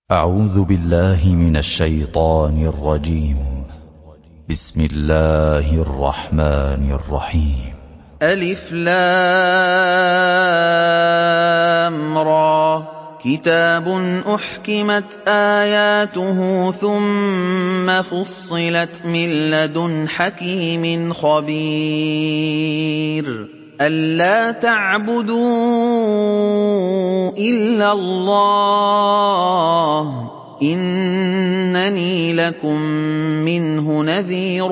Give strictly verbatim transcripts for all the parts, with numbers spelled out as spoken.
أعوذ بالله من الشيطان الرجيم. بسم الله الرحمن الرحيم. ألف لام را كتاب أحكمت آياته ثم فصلت من لدن حكيم خبير ألا تعبدوا إلا الله إنني لكم منه نذير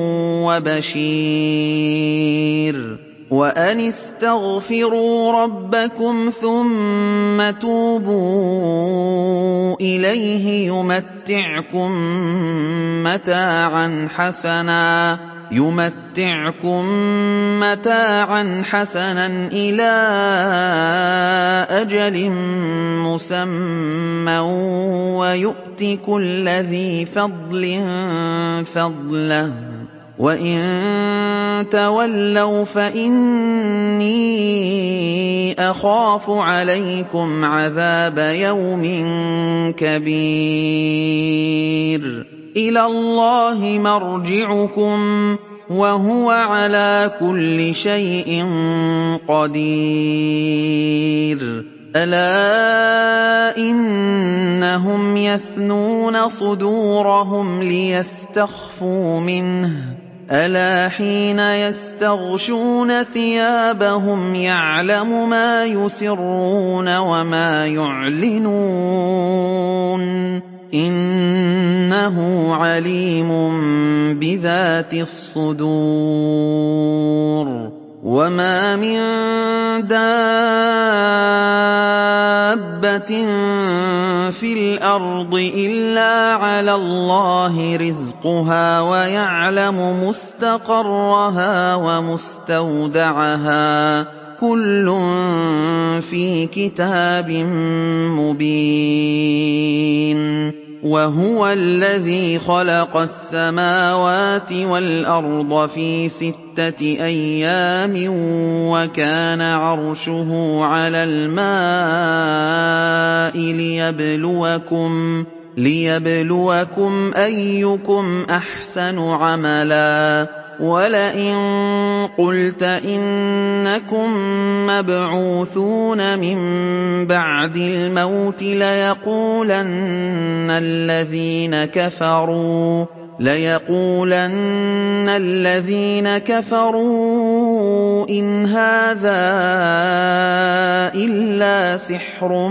وبشير وأن استغفروا ربكم ثم توبوا إليه يمتعكم متاعا حسنا يمتعكم متاعا حسنا إلى أجل مسمى ويؤت كل ذي فضل فضله وإن تولوا فإني أخاف عليكم عذاب يوم كبير إلى الله مرجعكم وهو على كل شيء قدير ألا إنهم يثنون صدورهم ليستخفوا منه ألا حين يستغشون ثيابهم يعلم ما يسرون وما يعلنون إنه عليم بذات الصدور وما من دابة في الأرض إلا على الله رزقها ويعلم مستقرها ومستودعها كل في كتاب مبين وهو الذي خلق السماوات والأرض في ستة أيام وكان عرشه على الماء ليبلوكم ليبلوكم أيكم أحسن عملا ولئن قلت إنكم مبعوثون من بعد الموت ليقولن الذين كفروا ليقولن الذين كفروا إن هذا إلا سحر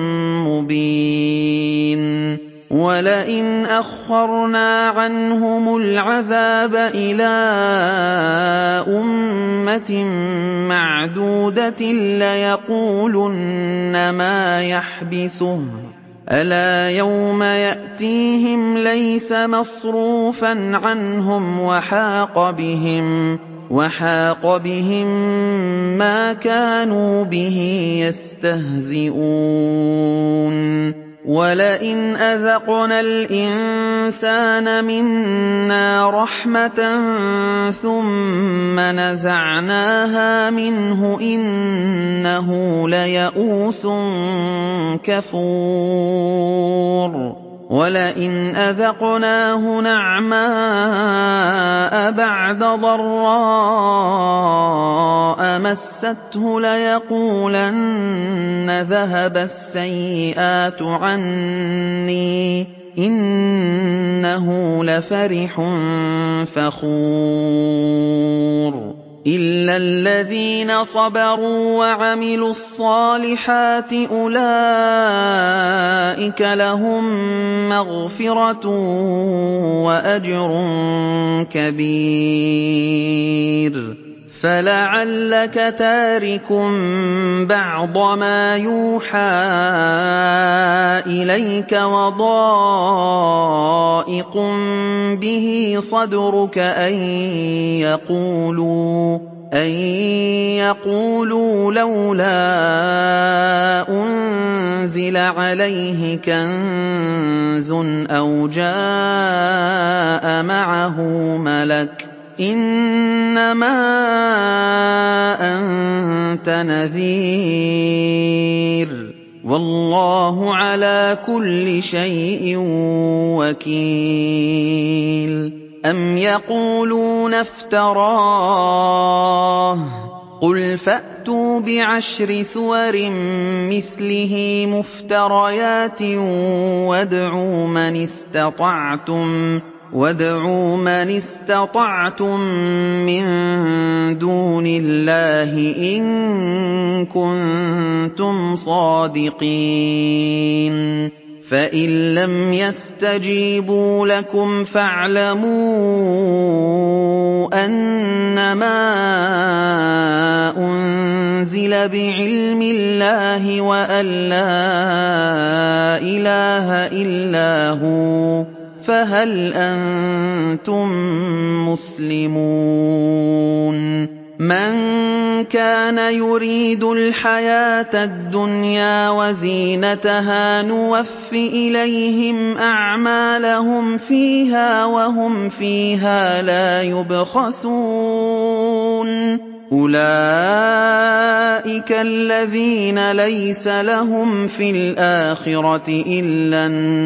مبين ولئن أخرنا عنهم العذاب إلى أمة معدودة ليقولن ما يحبسه ألا يوم يأتيهم ليس مصروفا عنهم وحاق بهم وحاق بهم ما كانوا به يستهزئون ولئن أذقنا الإنسان منا رحمة ثم نزعناها منه إنه ليئوس كفور ولئن أذقناه نعماء بعد ضراء مسته ليقولن ذهب السيئات عني إنه لفرح فخور إلا الذين صبروا وعملوا الصالحات أولئك لهم مغفرة وأجر كبير فلعلك تارك بعض ما يوحى إليك وضائق به صدرك أن يقولوا أن يقولوا لولا أنزل عليه كنز أو جاء معه ملك إنما أنت نذير وَاللَّهُ عَلَىٰ كُلِّ شَيْءٍ وَكِيلٌ أَمْ يَقُولُونَ افْتَرَاهُ ۖ قُلْ فَأْتُوا بِعَشْرِ سُوَرٍ مِّثْلِهِ مُفْتَرَيَاتٍ وَادْعُوا مَنِ اسْتَطَعْتُم مِّن دُونِ اللَّهِ إِن كُنتُمْ صَادِقِينَ فَإِن لَّمْ يَسْتَجِيبُوا لَكُمْ فَاعْلَمُوا أَنَّمَا أُنزِلَ بِعِلْمِ اللَّهِ وَأَن لَّا إِلَٰهَ إِلَّا هُوَ فَهَلْ أَنتُم مُّسْلِمُونَ مَن كَانَ يُرِيدُ الْحَيَاةَ الدُّنْيَا وَزِينَتَهَا نُوَفِّ إِلَيْهِمْ أَعْمَالَهُمْ فِيهَا وَهُمْ فِيهَا لَا يُبْخَسُونَ أُولَٰئِكَ الَّذِينَ لَيْسَ لَهُمْ فِي الْآخِرَةِ إِلَّا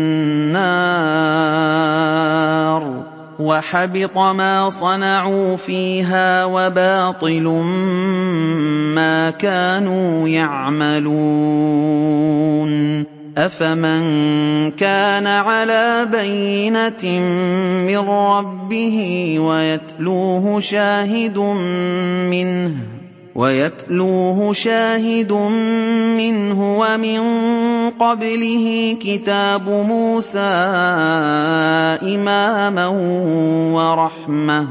النَّارُ وَحَبِطَ مَا صَنَعُوا فِيهَا وَبَاطِلٌ مَّا كَانُوا يَعْمَلُونَ أَفَمَن كَانَ عَلَىٰ بَيِّنَةٍ مِّن رَّبِّهِ وَيَتْلُوهُ شَاهِدٌ مِّنْهُ وَمِن قَبْلِهِ كِتَابُ مُوسَىٰ إِمَامًا وَرَحْمَةً ۚ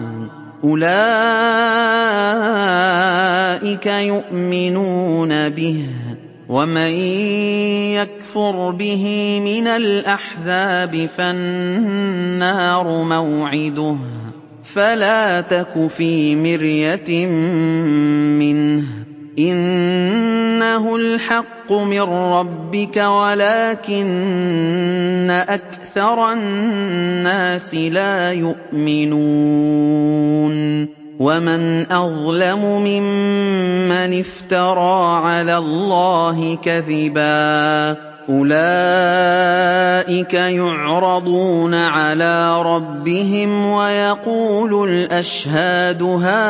أُولَٰئِكَ يُؤْمِنُونَ بِهِ ۚ وَمَن يَكْفُرْ بِهِ مِنَ الْأَحْزَابِ فَالنَّارُ مَوْعِدُهُ ۚ فَلَا تَكُ فِي مِرْيَةٍ مِّنْهُ ۚ إِنَّهُ الْحَقُّ مِن رَّبِّكَ وَلَٰكِنَّ أَكْثَرَ النَّاسِ لَا يُؤْمِنُونَ وَمَنْ أَظْلَمُ مِمَّنِ افْتَرَىٰ عَلَى اللَّهِ كَذِبًا ۚ أُولَٰئِكَ يُعْرَضُونَ عَلَىٰ رَبِّهِمْ وَيَقُولُ الْأَشْهَادُ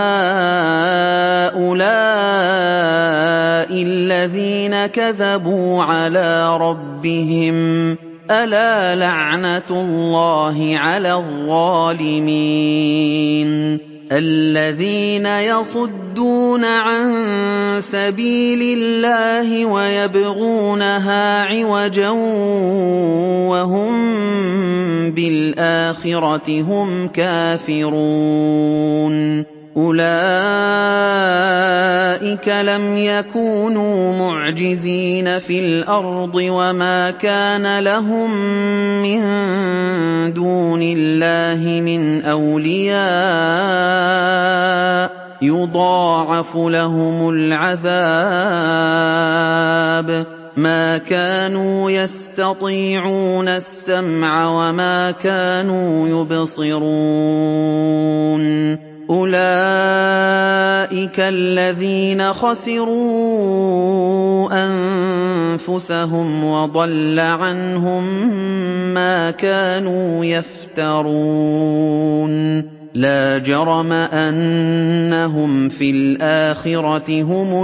هَٰؤُلَاءِ الَّذِينَ كَذَبُوا عَلَىٰ رَبِّهِمْ ۚ أَلَا لَعْنَةُ اللَّهِ عَلَى الظَّالِمِينَ الَّذِينَ يَصُدُّونَ عَن سَبِيلِ اللَّهِ وَيَبْغُونَهَا عِوَجًا وَهُم بِالْآخِرَةِ هُمْ كَافِرُونَ أُولَٰئِكَ لَمْ يَكُونُوا مُعْجِزِينَ فِي الْأَرْضِ وَمَا كَانَ لَهُم مِّن دُونِ اللَّهِ مِنْ أَوْلِيَاءَ يُضَاعَفُ لَهُمُ الْعَذَابُ مَا كَانُوا يَسْتَطِيعُونَ السَّمْعَ وَمَا كَانُوا يُبْصِرُونَ أُولَٰئِكَ الَّذِينَ خَسِرُوا أَنفُسَهُمْ وَضَلَّ عَنْهُم مَّا كَانُوا يَفْتَرُونَ لَا جَرَمَ أَنَّهُمْ فِي الْآخِرَةِ هُمُ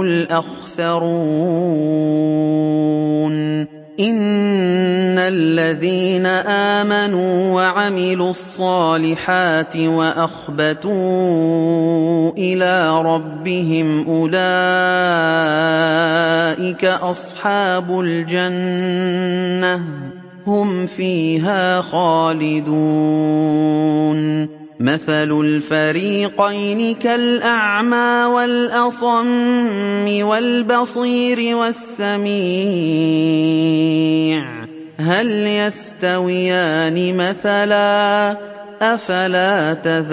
الْأَخْسَرُونَ إِنَّ الَّذِينَ آمَنُوا وَعَمِلُوا الصَّالِحَاتِ وَأَخْبَتُوا إِلَىٰ رَبِّهِمْ أُولَٰئِكَ أَصْحَابُ الْجَنَّةِ ۖ هُمْ فِيهَا خَالِدُونَ مَثَلُ الْفَرِيقَيْنِ كَالْأَعْمَىٰ وَالْأَصَمِّ وَالْبَصِيرِ وَالسَّمِيعِ ۚ هَلْ يَسْتَوِيَانِ مَثَلًا ۚ أَفَلَا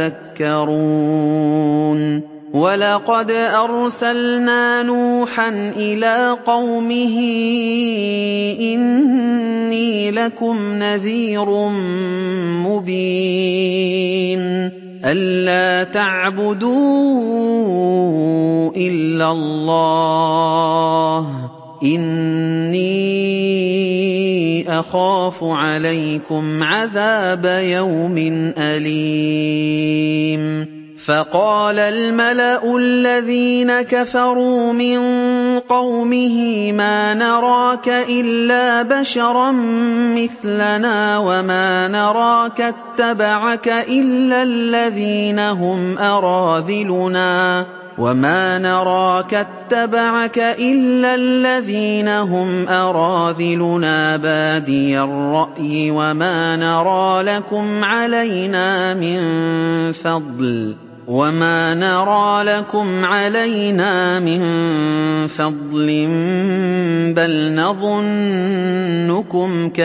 تَذَكَّرُونَ وَلَقَدْ أَرْسَلْنَا نُوحًا إِلَىٰ قَوْمِهِ إِنِّي لَكُمْ نَذِيرٌ مُّبِينٌ أَلَّا تَعْبُدُوا إِلَّا اللَّهَ إِنِّي أَخَافُ عَلَيْكُمْ عَذَابَ يَوْمٍ أَلِيمٍ فَقَالَ الْمَلَأُ الَّذِينَ كَفَرُوا مِن قَوْمِهِ مَا نَرَاكَ إِلَّا بَشَرًا مِّثْلَنَا وَمَا نَرَاكَ اتَّبَعَكَ إِلَّا الَّذِينَ هُمْ أَرَاذِلُنَا وَمَا نَرَاكَ اتَّبَعَكَ إِلَّا الَّذِينَ هُمْ أَرَاذِلُنَا بَادِيَ الرَّأْيِ وَمَا نَرَىٰ لَكُمْ عَلَيْنَا مِن فَضْلٍ وَمَا نَرَىٰ لَكُمْ عَلَيْنَا مِن فَضْلٍ بَلْ نَظُنُّكُمْ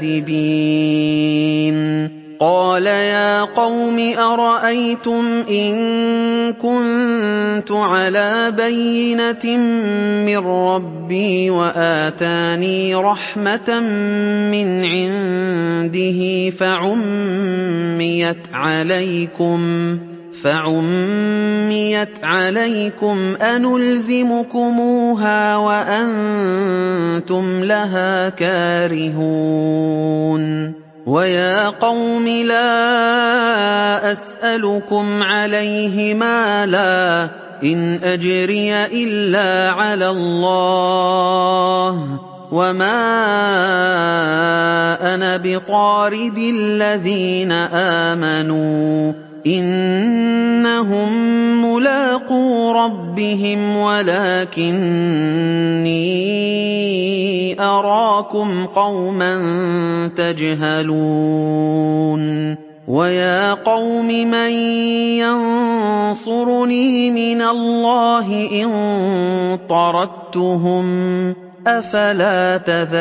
كَاذِبِينَ قَالَ يَا قَوْمِ أَرَأَيْتُمْ إِن كُنتُ عَلَىٰ بَيِّنَةٍ مِّن رَّبِّي وَآتَانِي رَحْمَةً مِّنْ عِندِهِ فَعُمِّيَتْ عَلَيْكُمْ فَعُمِّيَتْ عَلَيْكُمْ أَنُلْزِمُكُمُوهَا وَأَنتُمْ لَهَا كَارِهُونَ وَيَا قَوْمِ لَا أَسْأَلُكُمْ عَلَيْهِ مَالًا إِنْ أَجْرِيَ إِلَّا عَلَى اللَّهِ وَمَا أَنَا بِطَارِدِ الَّذِينَ آمَنُوا إِنَّهُم مُّلَاقُو رَبِّهِمْ وَلَٰكِنِّي أَرَاكُمْ قَوْمًا تَجْهَلُونَ وَيَا قَوْمِ مَن يَنصُرُنِي مِنَ اللَّهِ إِن طَرَدتُّهُمْ ۚ أَفَلَا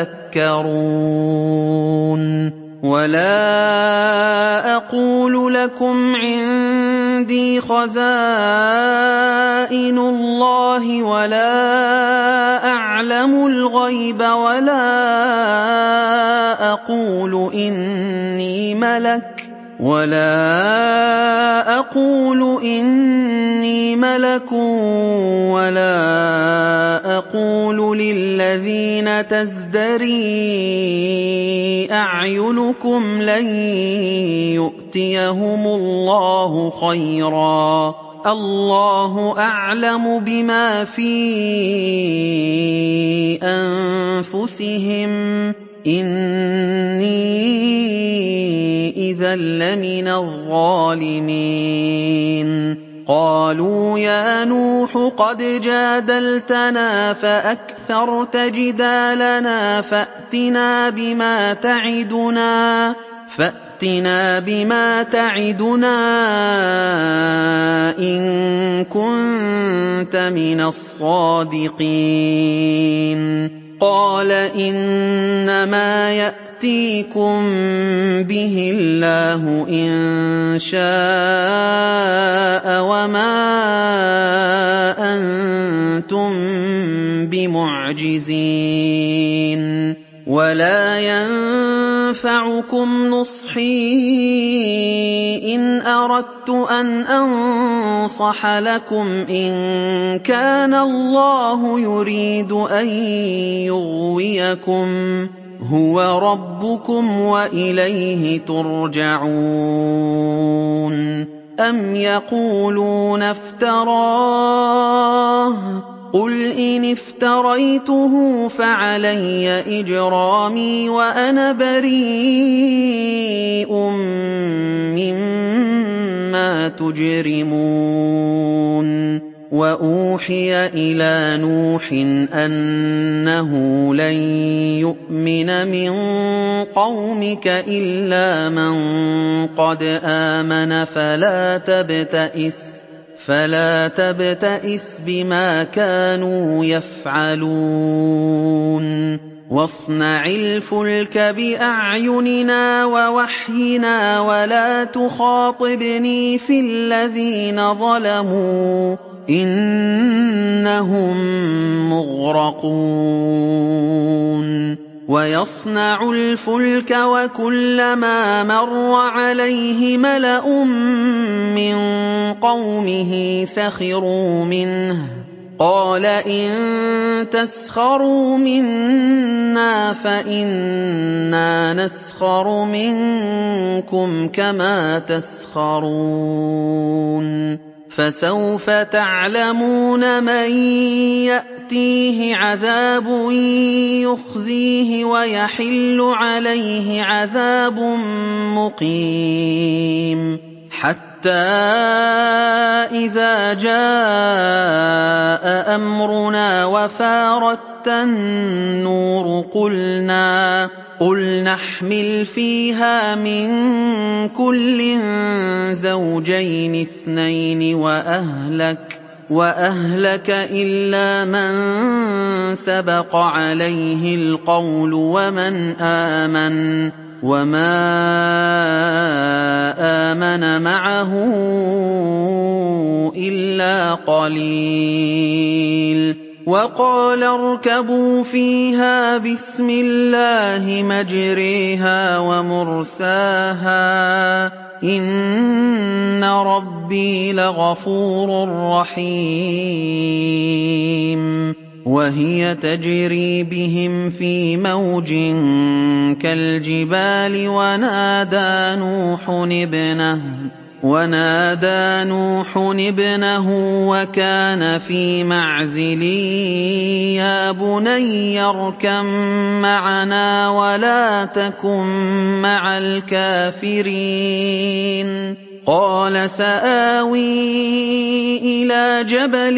تَذَكَّرُونَ وَلَا أَقُولُ لَكُمْ عِندِي خَزَائِنُ اللَّهِ وَلَا أَعْلَمُ الْغَيْبَ وَلَا أَقُولُ إِنِّي مَلَكٌ وَلَا أَقُولُ إِنِّي مَلَكٌ وَلَا أَقُولُ لِلَّذِينَ تَزْدَرِي أَعْيُنُكُمْ لَن يُؤْتِيَهُمُ اللَّهُ خَيْرًا ۖ اللَّهُ أَعْلَمُ بِمَا فِي أَنفُسِهِمْ ۖ إِنِّي إِذًا لَّمِنَ الظَّالِمِينَ قَالُوا يَا نُوحُ قَدْ جَادَلْتَنَا فَأَكْثَرْتَ جِدَالَنَا فَأْتِنَا بِمَا تَعِدُنَا فَأْتِنَا بِمَا تَعِدُنَا إِن كُنتَ مِنَ الصَّادِقِينَ قَالَ إِنَّمَا يَأْتِيكُم بِهِ اللَّهُ إِن شَاءَ وَمَا أَنتُم بِمُعْجِزِينَ وَلَا يَنفَعُكُمْ نُصْحِي إِنْ أَرَدتُّ أَنْ أَنصَحَ لَكُمْ إِن كَانَ اللَّهُ يُرِيدُ أَن يُغْوِيَكُمْ هُوَ رَبُّكُمْ وَإِلَيْهِ تُرْجَعُونَ أَمْ يَقُولُونَ افْتَرَاهُ ۖ قُلْ إِنِ افْتَرَيْتُهُ فَعَلَيَّ إِجْرَامِي وَأَنَا بَرِيءٌ مِّمَّا تُجْرِمُونَ وَأُوحِيَ إِلَىٰ نُوحٍ أَنَّهُ لَن يُؤْمِنَ مِن قَوْمِكَ إِلَّا مَن قَدْ آمَنَ فَلَا تَبْتَئِسْ فَلَا تَبْتَئِسْ بِمَا كَانُوا يَفْعَلُونَ وَاصْنَعِ الْفُلْكَ بِأَعْيُنِنَا وَوَحْيِنَا وَلَا تُخَاطِبْنِي فِي الَّذِينَ ظَلَمُوا إِنَّهُم مُّغْرَقُونَ وَيَصْنَعُ الْفُلْكَ وَكُلَّمَا مَرَّ عَلَيْهِ مَلَأٌ مِّن قَوْمِهِ سَخِرُوا مِنْهُ قَالَ إِن تَسْخَرُوا مِنَّا فَإِنَّا نَسْخَرُ مِنكُمْ كَمَا تَسْخَرُونَ فَسَوْفَ تَعْلَمُونَ مَن يَأْتِيهِ عَذَابٌ يُخْزِيهِ وَيَحِلُّ عَلَيْهِ عَذَابٌ مُّقِيمٌ حَتَّىٰ إِذَا جَاءَ أَمْرُنَا وَفَارَتِ النُّورُ قُلْنَا قُلْ نَحْمِلُ فِيهَا مِن كُلٍّ زَوْجَيْنِ اثْنَيْنِ وَأَهْلَكَ وَأَهْلَكَ إِلَّا مَن سَبَقَ عَلَيْهِ الْقَوْلُ وَمَنْ آمَنَ وَمَا آمَنَ مَعَهُ إِلَّا قَلِيلٌ وَقَالَ ارْكَبُوا فِيهَا بِسْمِ اللَّهِ مَجْرَاهَا وَمُرْسَاهَا ۚ إِنَّ رَبِّي لَغَفُورٌ رَّحِيمٌ وَهِيَ تَجْرِي بِهِمْ فِي مَوْجٍ كَالْجِبَالِ وَنَادَىٰ نُوحٌ ابْنَهُ وَكَانَ فِي مَعْزِلٍ يَا بُنَيَّ ارْكَب مَّعَنَا وَلَا تَكُن مَّعَ الْكَافِرِينَ قَالَ سَآوِي إِلَىٰ جَبَلٍ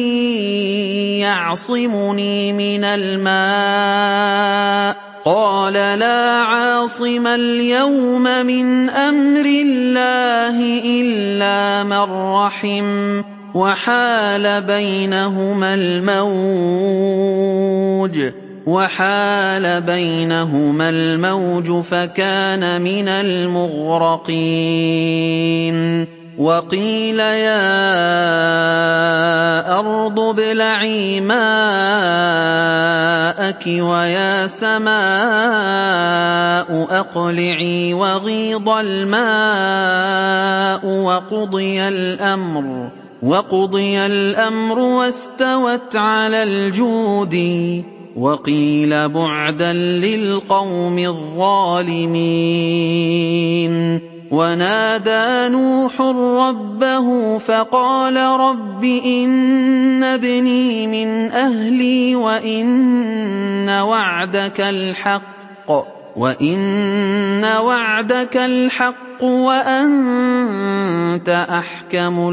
يَعْصِمُنِي مِنَ الْمَاءِ ۚ قَالَ لَا عَاصِمَ الْيَوْمَ مِنْ أَمْرِ اللَّهِ إِلَّا مَن رَّحِمَ ۚ وَحَالَ بَيْنَهُمَا الْمَوْجُ وَحَالَ بَيْنَهُمَا الْمَوْجُ فَكَانَ مِنَ الْمُغْرَقِينَ وَقِيلَ يَا أَرْضُ ابْلَعِي مَاءَكِ وَيَا سَمَاءُ أَقْلِعِي وَغِيضَ الْمَاءُ وَقُضِيَ الْأَمْرُ وَاسْتَوَتْ عَلَى الْجُودِيِّ وَقِيلَ بُعْدًا لِّلْقَوْمِ الظَّالِمِينَ وَنَادَىٰ نُوحٌ رَّبَّهُ فَقَالَ رَبِّ إِنَّ ابْنِي مِنْ أَهْلِي وَإِنَّ وَعْدَكَ الْحَقُّ وَأَنتَ أَحْكَمُ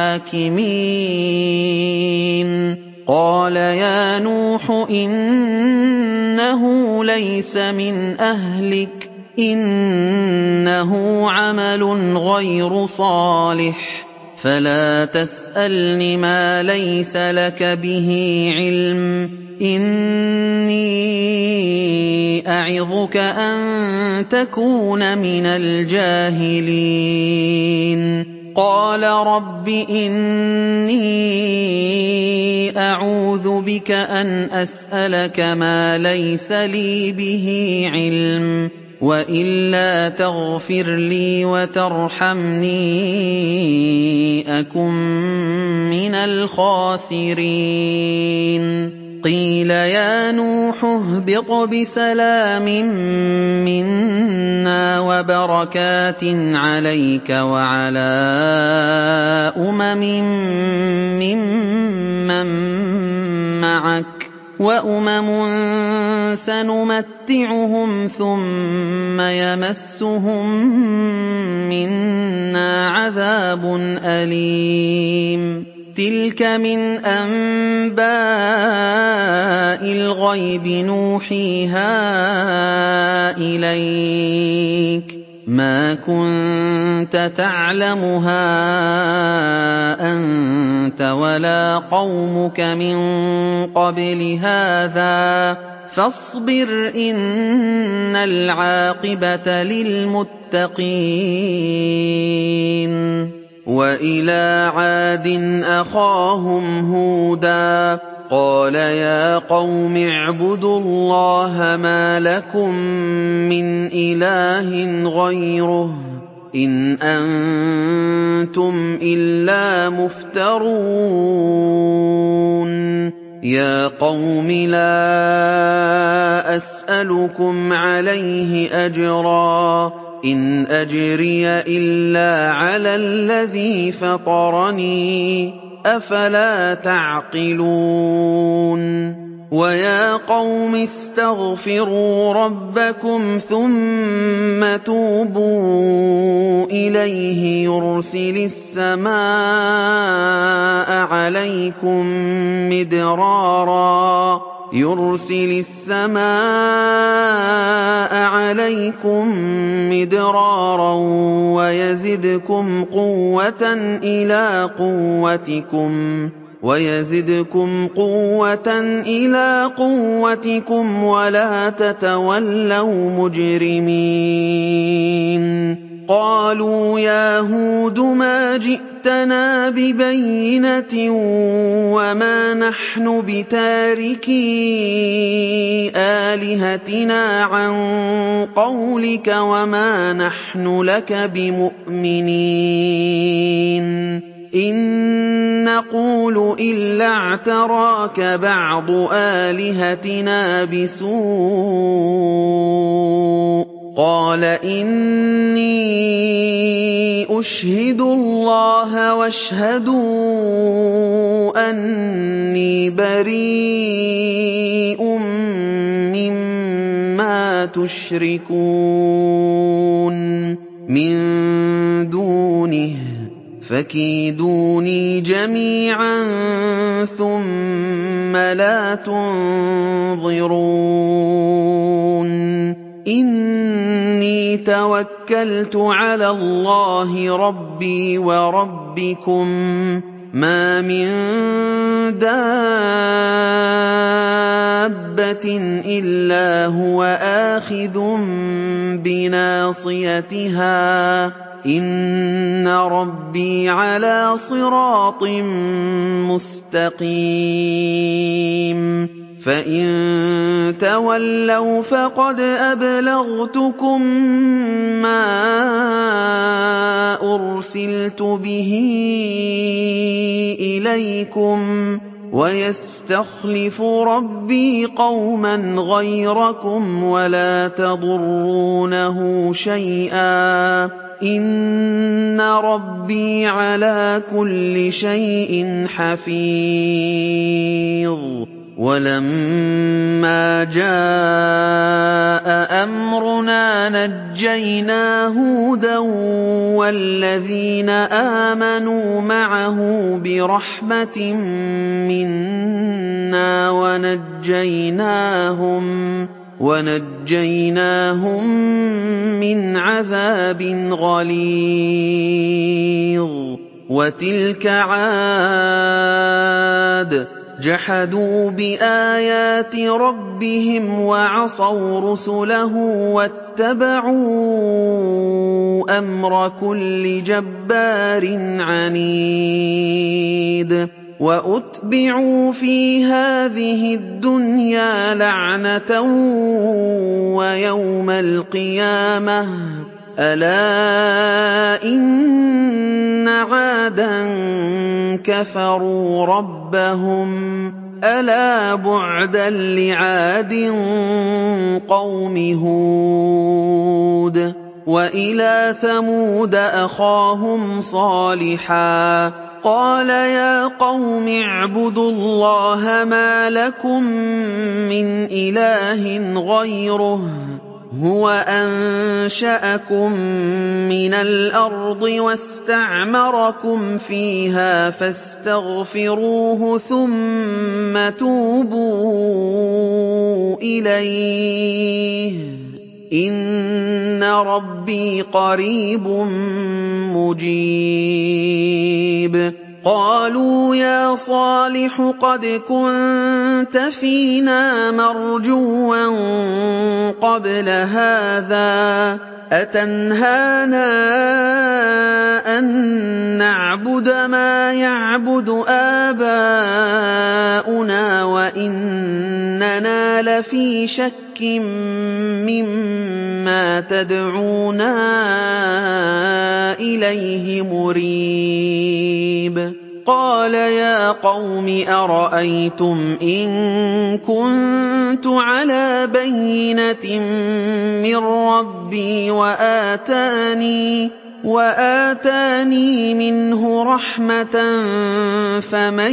الْحَاكِمِينَ قَالَ يَا نُوحُ إِنَّهُ لَيْسَ مِنْ أَهْلِكَ ۖ إِنَّهُ عَمَلٌ غَيْرُ صَالِحٍ فَلَا تَسْأَلْنِ مَا لَيْسَ لَكَ بِهِ عِلْمٌ ۖ إِنِّي أَعِظُكَ أَن تَكُونَ مِنَ الْجَاهِلِينَ قَالَ رَبِّ إِنِّي أَعُوذُ بِكَ أَنْ أَسْأَلَكَ مَا لَيْسَ لِي بِهِ عِلْمٌ ۖ وَإِلَّا تَغْفِرْ لِي وَتَرْحَمْنِي أَكُن مِّنَ الْخَاسِرِينَ قِيلَ يَا نُوحُ اهْبِطْ بِسَلَامٍ مِّنَّا وَبَرَكَاتٍ عَلَيْكَ وَعَلَىٰ أُمَمٍ مِّمَّن مَّعَكَ ۚ وَأُمَمٌ سَنُمَتِّعُهُمْ ثُمَّ يَمَسُّهُم مِّنَّا عَذَابٌ أَلِيمٌ تِلْكَ مِنْ أَنبَاءِ الْغَيْبِ نُوحِيهَا إِلَيْكَ ۖ مَا كُنتَ تَعْلَمُهَا أَنتَ وَلَا قَوْمُكَ مِن قَبْلِ هَٰذَا ۖ فَاصْبِرْ إِنَّ الْعَاقِبَةَ لِلْمُتَّقِينَ وَإِلَىٰ عَادٍ أَخَاهُمْ هُودًا قَالَ يَا قَوْمِ اعْبُدُوا اللَّهَ مَا لَكُم مِّنْ إِلَٰهٍ غَيْرُهُ إِنْ أَنتُمْ إِلَّا مُفْتَرُونَ يَا قَوْمِ لَا أَسْأَلُكُمْ عَلَيْهِ أَجْرًا إِنْ أَجْرِيَ إِلَّا عَلَى الَّذِي فَطَرَنِي أَفَلَا تَعْقِلُونَ وَيَا قَوْمِ اسْتَغْفِرُوا رَبَّكُمْ ثُمَّ تُوبُوا إِلَيْهِ يُرْسِلِ السَّمَاءَ عَلَيْكُم مِّدْرَارًا يُرْسِلِ السَّمَاءَ عَلَيْكُم مِّدْرَارًا وَيَزِدْكُمْ قُوَّةً إِلَىٰ قُوَّتِكُمْ وَيَزِدْكُمْ قُوَّةً إِلَىٰ قُوَّتِكُمْ وَلَا تَتَوَلَّوْا مُجْرِمِينَ قَالُوا يَا هُودُ مَا جِئْتَنَا بِبَيِّنَةٍ وَمَا نَحْنُ بِتَارِكِي آلِهَتِنَا عَن قَوْلِكَ وَمَا نَحْنُ لَكَ بِمُؤْمِنِينَ إِن نَّقُولُ إِلَّا اعْتَرَاكَ بَعْضُ آلِهَتِنَا بِسُوءٍ قَالَ إِنِّي أُشْهِدُ اللَّهَ وَاشْهَدُوا أَنِّي بَرِيءٌ مِّمَّا تُشْرِكُونَ مِن دُونِهِ فَكِيدُونِي جَمِيعًا ثُمَّ لَا تُنظِرُونِ إِنِّي تَوَكَّلْتُ عَلَى اللَّهِ رَبِّي وَرَبِّكُم مَّا مِن دَابَّةٍ إِلَّا هُوَ آخِذٌ بِنَاصِيَتِهَا ۚ إِنَّ رَبِّي عَلَىٰ صِرَاطٍ مُّسْتَقِيمٍ فَإِن تَوَلَّوْا فَقَدْ أَبْلَغْتُكُم مَّا أُرْسِلْتُ بِهِ إِلَيْكُمْ ۖ وَيَسْتَخْلِفُ رَبِّي قَوْمًا غَيْرَكُمْ وَلَا تَضُرُّونَهُ شَيْئًا ۚ إِنَّ رَبِّي عَلَىٰ كُلِّ شَيْءٍ حَفِيظٌ وَلَمَّا جَاءَ أَمْرُنَا نَجَّيْنَا هُودًا وَالَّذِينَ آمَنُوا مَعَهُ بِرَحْمَةٍ مِّنَّا وَنَجَّيْنَاهُم وَنَجَّيْنَاهُم مِّنْ عَذَابٍ غَلِيظٍ وَتِلْكَ عَادٌ جَحَدُوا بِآيَاتِ رَبِّهِمْ وَعَصَوْا رُسُلَهُ وَاتَّبَعُوا أَمْرَ كُلِّ جَبَّارٍ عَنِيدٍ وَأُتْبِعُوا فِي هَٰذِهِ الدُّنْيَا لَعْنَةً وَيَوْمَ الْقِيَامَةِ ۗ أَلَا إِنَّ عَادًا كَفَرُوا رَبَّهُمْ ۗ أَلَا بُعْدًا لِّعَادٍ قَوْمِ هُودٍ وَإِلَىٰ ثَمُودَ أَخَاهُمْ صَالِحًا قَالَ يَا قَوْمِ اعْبُدُوا اللَّهَ مَا لَكُم مِّنْ إِلَٰهٍ غَيْرُهُ هُوَ أَنشَأَكُم مِّنَ الْأَرْضِ وَاسْتَعْمَرَكُمْ فِيهَا فَاسْتَغْفِرُوهُ ثُمَّ تُوبُوا إِلَيْهِ ۚ إِنَّ رَبِّي قَرِيبٌ مُّجِيبٌ قَالُوا يَا صَالِحُ قَدْ كُنتَ فِينَا مَرْجُوًّا قَبْلَ هَٰذَا ۖ أَتَنْهَانَا أَن نَّعْبُدَ مَا يَعْبُدُ آبَاؤُنَا وَإِنَّنَا لَفِي شَكٍّ شَكٍّ مِّمَّا تَدْعُونَا إِلَيْهِ مُرِيبٍ قَالَ يَا قَوْمِ أَرَأَيْتُمْ إِن كُنتُ عَلَىٰ بَيِّنَةٍ مِّن رَّبِّي وَآتَانِي وآتاني منه رحمة فمن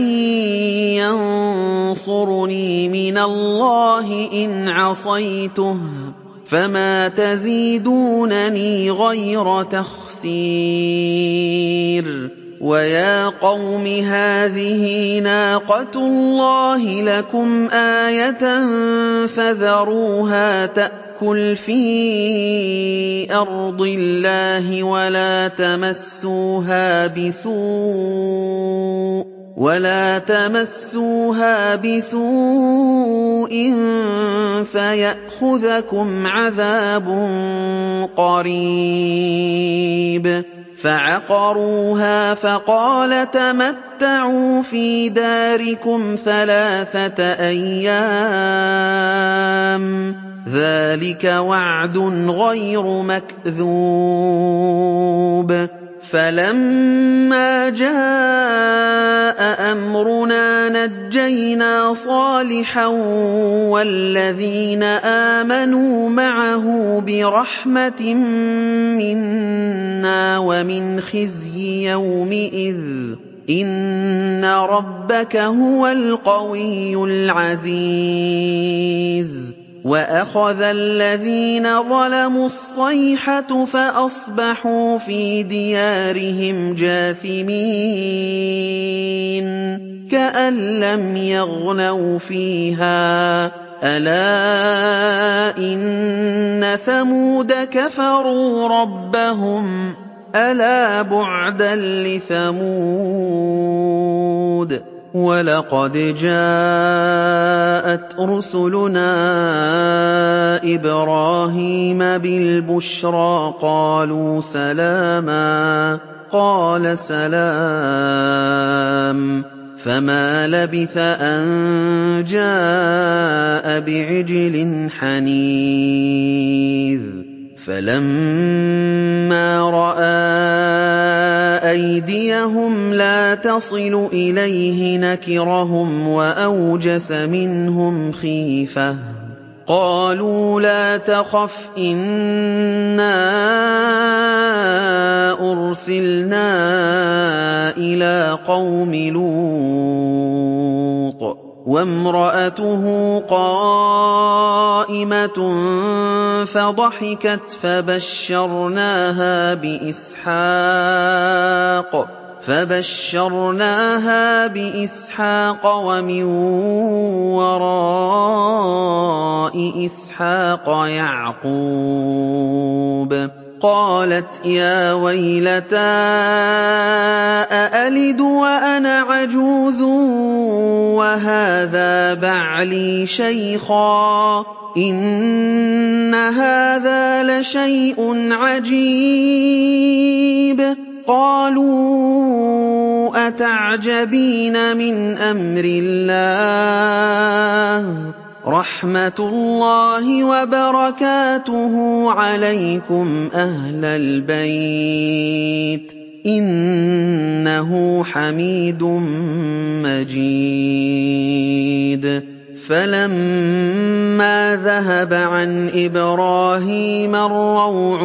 ينصرني من الله إن عصيته فما تزيدونني غير تخسير ويا قوم هذه ناقة الله لكم آية فذروها تأكل في أرض الله ولا تمسوها بسوء ولا تمسوها بسوء فيأخذكم عذاب قريب فعقروها فقال تمتعوا في داركم ثلاثة أيام ذلك وعد غير مكذوب فلما جاء أمرنا نجينا صالحا والذين آمنوا معه برحمة منا ومن خزي يومئذ إن ربك هو القوي العزيز وأخذ الذين ظلموا الصيحة فأصبحوا في ديارهم جاثمين كأن لم يغنوا فيها ألا إن ثمود كفروا ربهم ألا بعدا لثمود وَلَقَدْ جَاءَتْ رُسُلُنَا إِبْرَاهِيمَ بِالْبُشْرَىٰ قَالُوا سَلَامًا قَالَ سَلَامٌ فَمَا لَبِثَ أَن جَاءَ بِعِجْلٍ حَنِيذٍ فَلَمَّا رَأَىٰ أَيْدِيَهُمْ لَا تَصِلُ إِلَيْهِ نَكِرَهُمْ وَأَوْجَسَ مِنْهُمْ خِيفَةً قَالُوا لَا تَخَفْ إِنَّا أُرْسِلْنَا إِلَىٰ قَوْمِ لُوطٍ وَامْرَأَتُهُ قَائِمَةٌ فَضَحِكَتْ فَبَشَّرْنَاهَا بِإِسْحَاقَ فَبَشَّرْنَاهَا بِإِسْحَاقَ وَمِن وَرَاءِ إِسْحَاقَ يَعْقُوبَ قَالَتْ يَا وَيْلَتَا أَأَلِدُ وَأَنَا عَجُوزٌ وَهَٰذَا بَعْلِي شَيْخًا إِنَّ هَٰذَا لَشَيْءٌ عَجِيبٌ قَالُوا أَتَعْجَبِينَ مِنْ أَمْرِ اللَّهِ رَحْمَتُ اللَّهِ وَبَرَكَاتُهُ عَلَيْكُمْ أَهْلَ الْبَيْتِ إِنَّهُ حَمِيدٌ مَّجِيدٌ فَلَمَّا ذَهَبَ عَنْ إِبْرَاهِيمَ الرَّوْعُ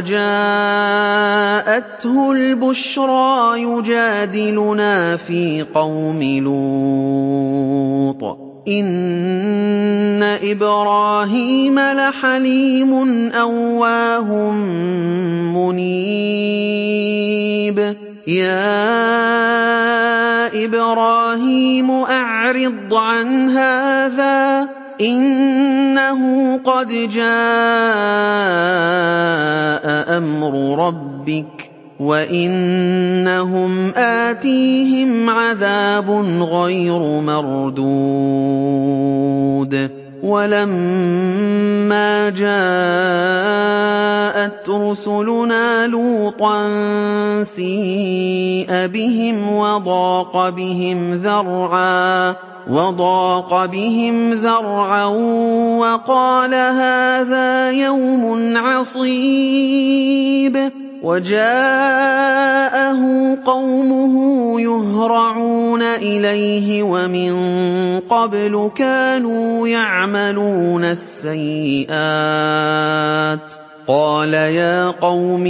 وَجَاءَتْهُ الْبُشْرَىٰ يُجَادِلُنَا فِي قَوْمِ لُوطٍ إِنَّ إِبْرَاهِيمَ لَحَلِيمٌ أَوَّاهٌ مُّنِيبٌ يَا إِبْرَاهِيمُ أَعْرِضْ عَنْ هَٰذَا إِنَّهُ قَدْ جَاءَ أَمْرُ رَبِّكَ وَإِنَّهُمْ آتِيهِمْ عَذَابٌ غَيْرُ مَرْدُودٍ وَلَمَّا جَاءَتْ رُسُلُنَا لُوطًا سِيءَ بِهِمْ وَضَاقَ بِهِمْ ذَرْعًا وَضَاقَ بِهِمْ ذَرْعًا وَقَالَ هَٰذَا يَوْمٌ عَصِيبٌ وَجَاءَهُ قَوْمُهُ يُهْرَعُونَ إِلَيْهِ وَمِن قَبْلُ كَانُوا يَعْمَلُونَ السَّيِّئَاتِ قَالَ يَا قَوْمِ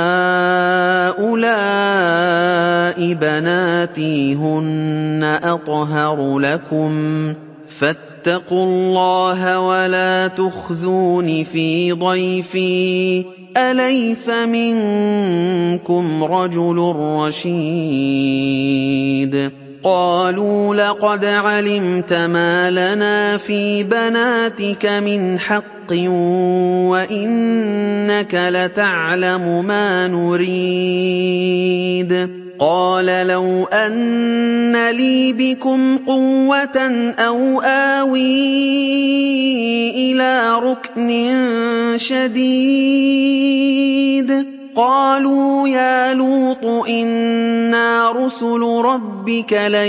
هَٰؤُلَاءِ بَنَاتِي هُنَّ أَطْهَرُ لَكُمْ فَاتَّقُوا اللَّهَ وَلَا تُخْزُونِ فِي ضَيْفِي أَلَيْسَ مِنكُمْ رَجُلٌ رَّشِيدٌ قَالُوا لَقَدْ عَلِمْتَ مَا لَنَا فِي بَنَاتِكَ مِنْ حَقٍّ وَإِنَّكَ لَتَعْلَمُ مَا نُرِيدُ قَالَ لَوْ أَنَّ لِي بِكُمْ قُوَّةً أَوْ آوِي إِلَىٰ رُكْنٍ شَدِيدٍ قَالُوا يَا لُوطُ إِنَّا رُسُلُ رَبِّكَ لَن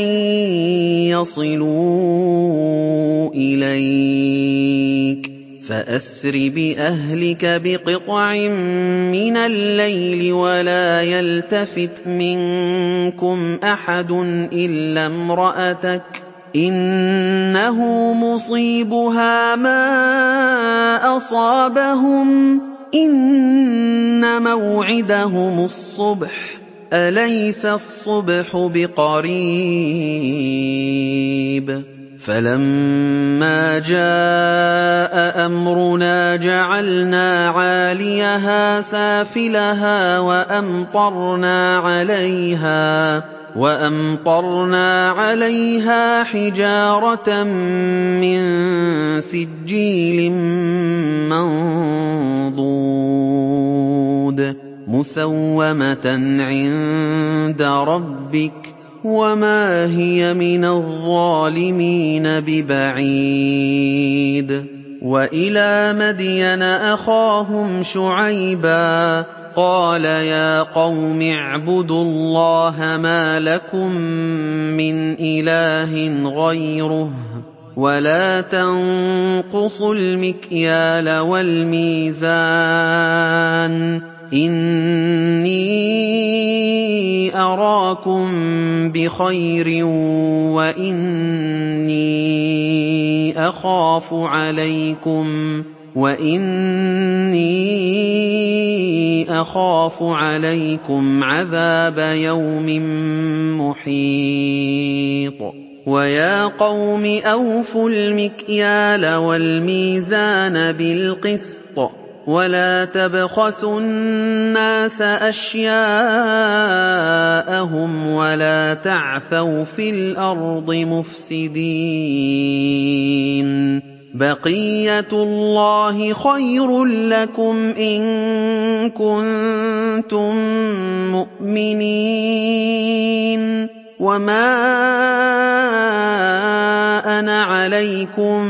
يَصِلُوا إِلَيْكَ فَأَسْرِ بِأَهْلِكَ بِقِطْعٍ مِّنَ اللَّيْلِ وَلَا يَلْتَفِتْ مِنكُمْ أَحَدٌ إِلَّا امْرَأَتَكَ إِنَّهُ مُصِيبُهَا مَا أَصَابَهُمْ إِنَّ مَوْعِدَهُمُ الصُّبْحُ أَلَيْسَ الصُّبْحُ بِقَرِيبٍ فَلَمَّا جَاءَ أَمْرُنَا جَعَلْنَا عَالِيَهَا سَافِلَهَا وَأَمْطَرْنَا عَلَيْهَا وَأَمْطَرْنَا عَلَيْهَا حِجَارَةً مِّن سِجِّيلٍ مَّنضُودٍ مُّسَوَّمَةً عِندَ رَبِّكَ وَمَا هِيَ مِنَ الظَّالِمِينَ بِبَعِيدٍ وَإِلَىٰ مَدْيَنَ أَخَاهُمْ شُعَيْبًا قَالَ يَا قَوْمِ اعْبُدُوا اللَّهَ مَا لَكُم مِّنْ إِلَٰهٍ غَيْرُهُ وَلَا تَنقُصُوا الْمِكْيَالَ وَالْمِيزَانَ إِنِّي أَرَاكُم بِخَيْرٍ وَإِنِّي أَخَافُ عَلَيْكُمْ وَإِنِّي أَخَافُ عَلَيْكُمْ عَذَابَ يَوْمٍ مُّحِيطٍ وَيَا قَوْمِ أَوْفُوا الْمِكْيَالَ وَالْمِيزَانَ بِالْقِسْطِ وَلَا تَبْخَسُوا النَّاسَ أَشْيَاءَهُمْ وَلَا تَعْثَوْا فِي الْأَرْضِ مُفْسِدِينَ بَقِيَّتُ اللَّهِ خَيْرٌ لَّكُمْ إِن كُنتُم مُّؤْمِنِينَ وَمَا أَنَا عَلَيْكُم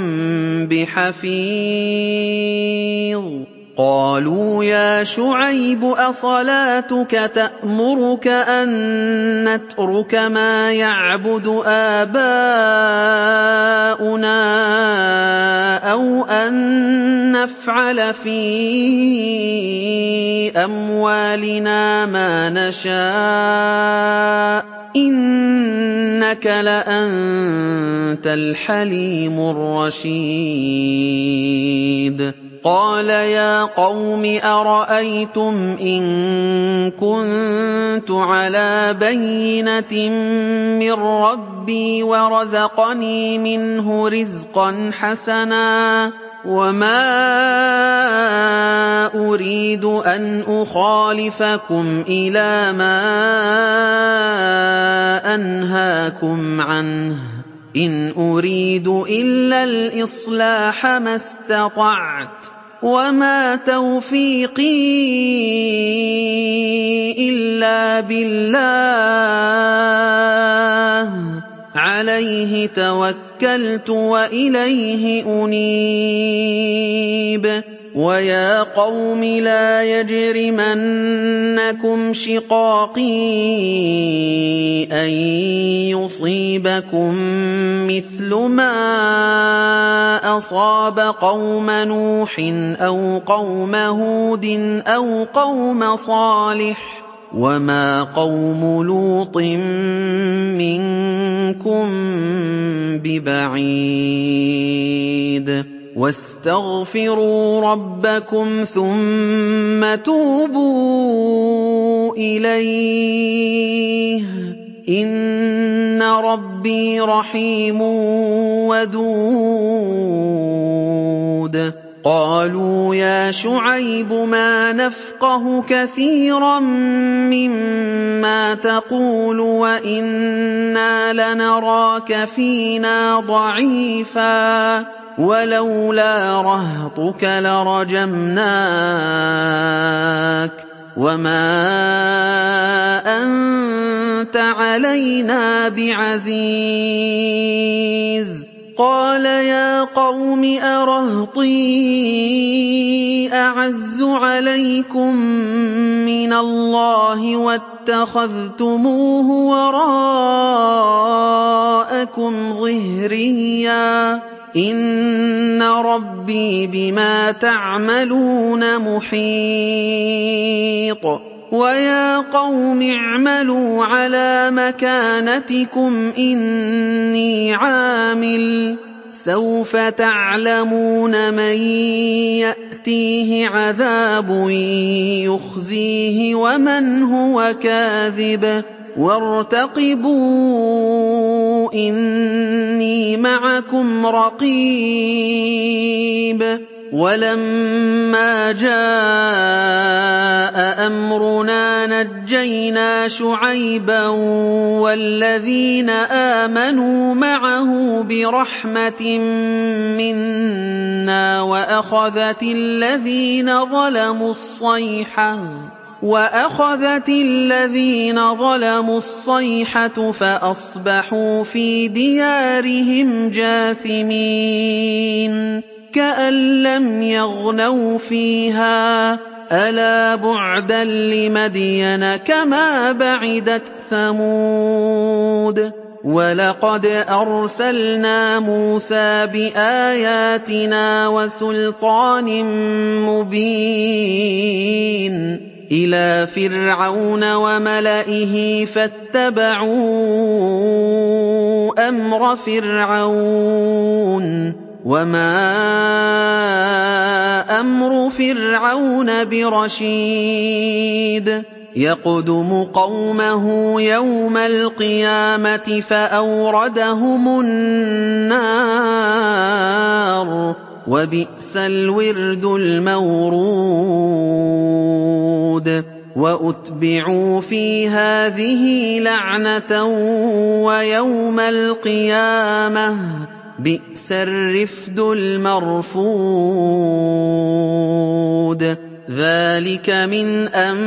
بِحَفِيظٍ قَالُوا يَا شُعَيْبُ أَصَلَاتُكَ تَأْمُرُكَ أَن نَّتْرُكَ مَا يَعْبُدُ آبَاؤُنَا أَوْ أَن نَّفْعَلَ فِي أَمْوَالِنَا مَا نَشَاءُ إِنَّكَ لَأَنتَ الْحَلِيمُ الرَّشِيدُ قَالَ يَا قَوْمِ أَرَأَيْتُمْ إِن كُنتُ عَلَىٰ بَيِّنَةٍ مِّن رَّبِّي وَرَزَقَنِي مِنْهُ رِزْقًا حَسَنًا وَمَا أُرِيدُ أَنْ أُخَالِفَكُمْ إِلَىٰ مَا أَنْهَاكُمْ عَنْهُ إِنْ أُرِيدُ إِلَّا الْإِصْلَاحَ مَا اسْتَطَعْتُ وَمَا تَوْفِيقِي إِلَّا بِاللَّهِ عَلَيْهِ توكلت تَوَكَّلْتُ وَإِلَيْهِ أُنِيبُ وَيَا قَوْمِ لَا يَجْرِمَنَّكُمْ شِقَاقِي أَن يُصِيبَكُم مِّثْلُ مَا أَصَابَ قَوْمَ نُوحٍ أَوْ قَوْمَ هُودٍ أَوْ قَوْمَ صَالِحٍ ۚ وَمَا قَوْمُ لُوطٍ مِّنكُم بِبَعِيدٍ وَاسْتَغْفِرُوا رَبَّكُمْ ثُمَّ تُوبُوا إِلَيْهِ ۚ إِنَّ رَبِّي رَحِيمٌ وَدُودٌ قَالُوا يَا شُعَيْبُ مَا نَفْقَهُ كَثِيرًا مِّمَّا تَقُولُ وَإِنَّا لَنَرَاكَ فِينَا ضَعِيفًا وَلَوْلَا رَهْطُكَ لَرَجَمْنَاكَ وَمَا أَنتَ عَلَيْنَا بِعَزِيزٍ قَالَ يَا قَوْمِ أَرَهْطِي أَعَزُّ عَلَيْكُم مِّنَ اللَّهِ وَاتَّخَذْتُمُوهُ وَرَاءَكُمْ ظِهْرِيًّا ۖ إِنَّ رَبِّي بِمَا تَعْمَلُونَ مُحِيطٌ وَيَا قَوْمِ اعْمَلُوا عَلَىٰ مَكَانَتِكُمْ إِنِّي عَامِلٌ ۖ سَوْفَ تَعْلَمُونَ مَن يَأْتِيهِ عَذَابٌ يُخْزِيهِ وَمَنْ هُوَ كَاذِبٌ وَارْتَقِبُوا إِنِّي مَعَكُمْ رَقِيبٌ وَلَمَّا جَاءَ أَمْرُنَا نَجَّيْنَا شُعَيْبًا وَالَّذِينَ آمَنُوا مَعَهُ بِرَحْمَةٍ مِّنَّا وَأَخَذَتِ الَّذِينَ ظَلَمُوا الصَّيْحَةُ وَأَخَذَتِ الَّذِينَ ظَلَمُوا الصَّيْحَةُ فَأَصْبَحُوا فِي دِيَارِهِمْ جَاثِمِينَ كَأَن لَّمْ يَغْنَوْا فِيهَا ۗ أَلَا بُعْدًا لِّمَدْيَنَ كَمَا بَعِدَتْ ثَمُودُ وَلَقَدْ أَرْسَلْنَا مُوسَىٰ بِآيَاتِنَا وَسُلْطَانٍ مُّبِينٍ إِلَىٰ فِرْعَوْنَ وَمَلَئِهِ فَاتَّبَعُوا أَمْرَ فِرْعَوْنَ ۖ وَمَا أَمْرُ فِرْعَوْنَ بِرَشِيدٍ يَقْدُمُ قَوْمَهُ يَوْمَ الْقِيَامَةِ فَأَوْرَدَهُمُ النَّارَ ۖ وَبِئْسَ الْوِرْدُ الْمَوْرُودُ وَأُتْبِعُوا فِي هَٰذِهِ لَعْنَةً وَيَوْمَ الْقِيَامَةِ ۚ بِئْسَ الرِّفْدُ الْمَرْفُودُ ذَٰلِكَ مِنْ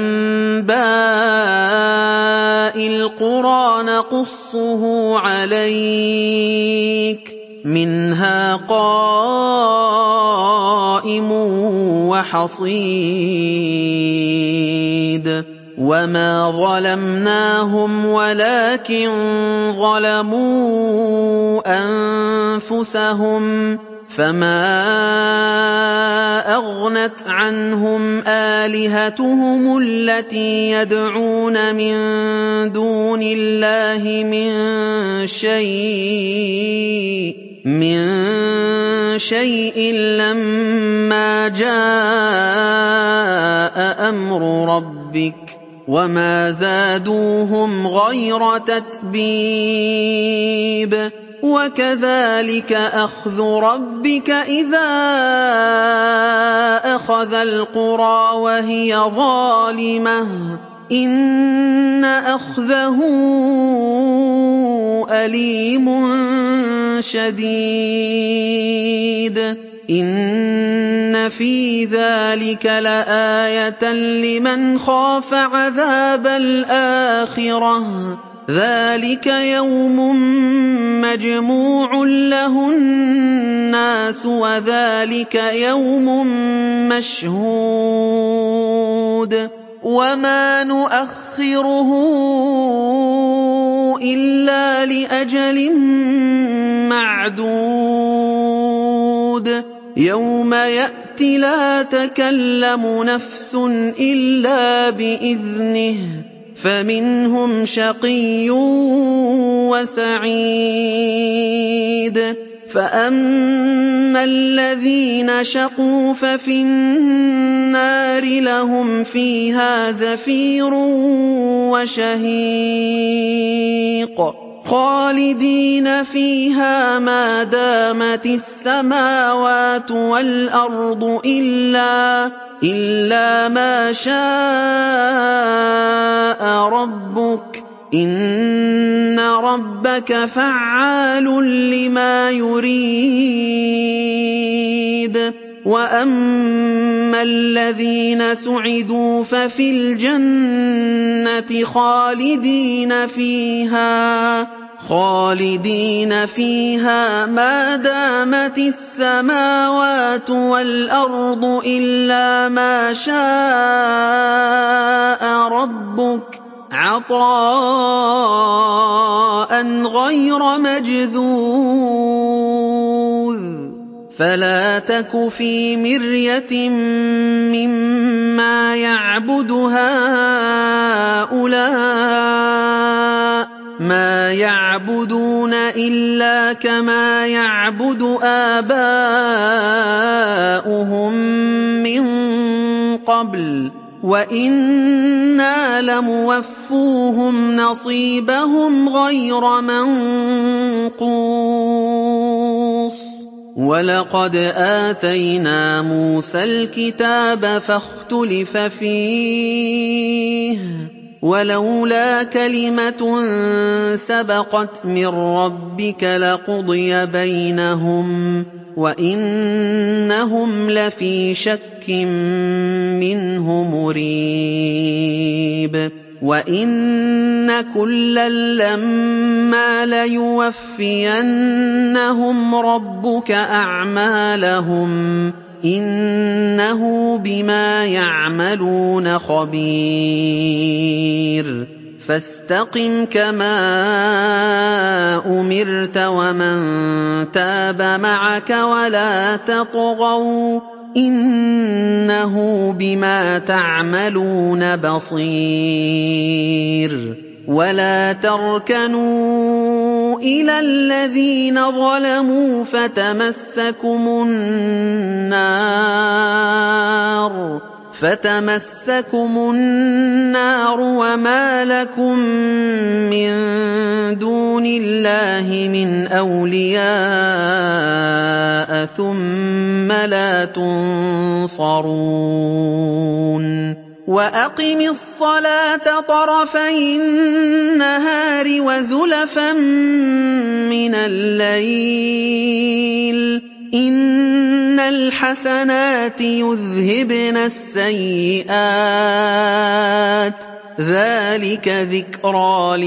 أَنبَاءِ الْقُرَىٰ نَقُصُّهُ عَلَيْكَ ۖ مِنْهَا قَائِمٌ وَحَصِيدٌ وَمَا ظَلَمْنَاهُمْ وَلَٰكِن ظَلَمُوا أَنفُسَهُمْ ۖ فَمَا أَغْنَتْ عَنْهُمْ آلِهَتُهُمُ الَّتِي يَدْعُونَ مِن دُونِ اللَّهِ مِن شَيْءٍ لَّمَّا جَاءَ أَمْرُ رَبِّكَ ۖ وَمَا زَادُوهُمْ غَيْرَ تَتْبِيبٍ وَكَذَٰلِكَ أَخْذُ رَبِّكَ إِذَا أَخَذَ الْقُرَىٰ وَهِيَ ظَالِمَةٌ ۚ إِنَّ أَخْذَهُ أَلِيمٌ شَدِيدٌ إِنَّ فِي ذَٰلِكَ لَآيَةً لِّمَنْ خَافَ عَذَابَ الْآخِرَةِ ذلك يوم مجموع له الناس وذلك يوم مشهود وما نؤخره إلا لأجل معدود يوم يأتي لا تكلم نفس إلا بإذنه فمنهم شقي وسعيد فأما الذين شقوا ففي النار لهم فيها زفير وشهيق خالدين فيها ما دامت السماوات والأرض إلا إلا ما شاء ربك إن ربك فعال لما يريد وأما الذين سعدوا ففي الجنة خالدين فيها خالدين فيها ما دامت السماوات والأرض إلا ما شاء ربك عطاء غير مجذوذ فلا تك في مرية مما يعبد هؤلاء ما يعبدون إلا كما يعبد آباؤهم من قبل وإنا لموفوهم نصيبهم غير منقوص ولقد آتينا موسى الكتاب فاختلف فيه ولولا كلمة سبقت من ربك لقضي بينهم وإنهم لفي شك منه مريب وإن كلا لما ليوفينهم ربك أعمالهم إنه بما يعملون خبير فاستقم كما أمرت ومن تاب معك ولا تطغوا إنه بما تعملون بصير ولا تركنوا إلى الذين ظلموا فتمسكم النار فتمسكم النار وما لكم من دون الله من أولياء ثم لا تنصرون وأقم الصلاة طرفي النهار وزلفا من الليل إن الحسنات يذهبن السيئات ذلك ذكرى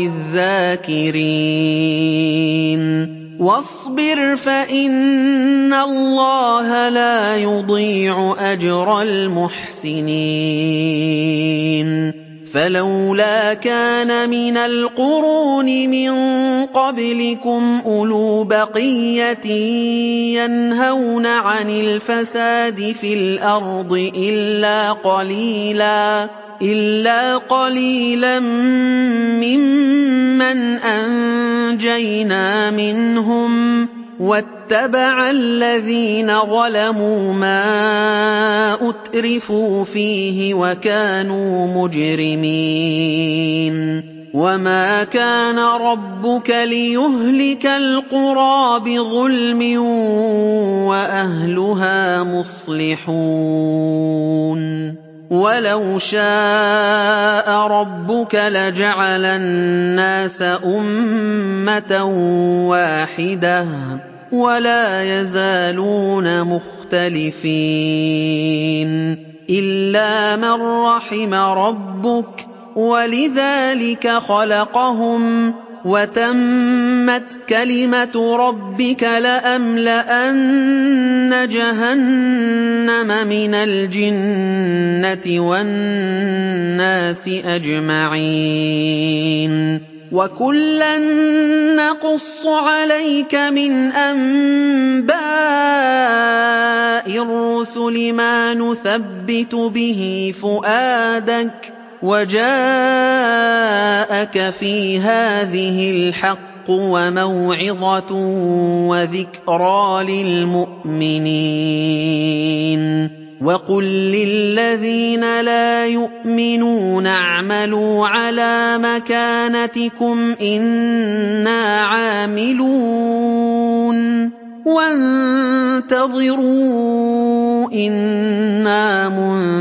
للذاكرين واصبر فإن الله لا يضيع أجر المحسنين فلولا كان من القرون من قبلكم أولو بقية ينهون عن الفساد في الأرض إلا قليلا إلا قليلا ممن أنجينا منهم واتبع الذين ظلموا ما أترفوا فيه وكانوا مجرمين وما كان ربك ليهلك القرى بظلم وأهلها مصلحون ولو شاء ربك لجعل الناس أمة واحدة ولا يزالون مختلفين إلا من رحم ربك وَلِذَٰلِكَ خَلَقَهُمْ ۚ وَتَمَّتْ كَلِمَةُ رَبِّكَ لَأَمْلَأَنَّ جَهَنَّمَ مِنَ الْجِنَّةِ وَالنَّاسِ أَجْمَعِينَ وَكُلًّا نَّقُصُّ عَلَيْكَ مِنْ أَنبَاءِ الرُّسُلِ مَا نُثَبِّتُ بِهِ فُؤَادَكَ ۖ وَجَاءَكَ فِي هَٰذِهِ الْحَقُّ وَمَوْعِظَةٌ وَذِكْرَىٰ لِلْمُؤْمِنِينَ وَقُل لِّلَّذِينَ لَا يُؤْمِنُونَ اعْمَلُوا عَلَىٰ مَكَانَتِكُمْ إِنَّا عَامِلُونَ وَانتَظِرُوا إِنَّا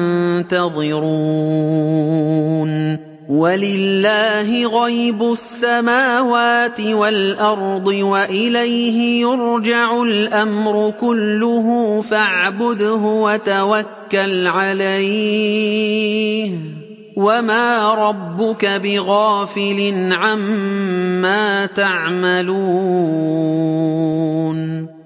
مُنتَظِرُونَ وَلِلَّهِ غَيْبُ السَّمَاوَاتِ وَالْأَرْضِ وَإِلَيْهِ يُرْجَعُ الْأَمْرُ كُلُّهُ فَاعْبُدْهُ وَتَوَكَّلْ عَلَيْهِ ۚ وَمَا رَبُّكَ بِغَافِلٍ عَمَّا تَعْمَلُونَ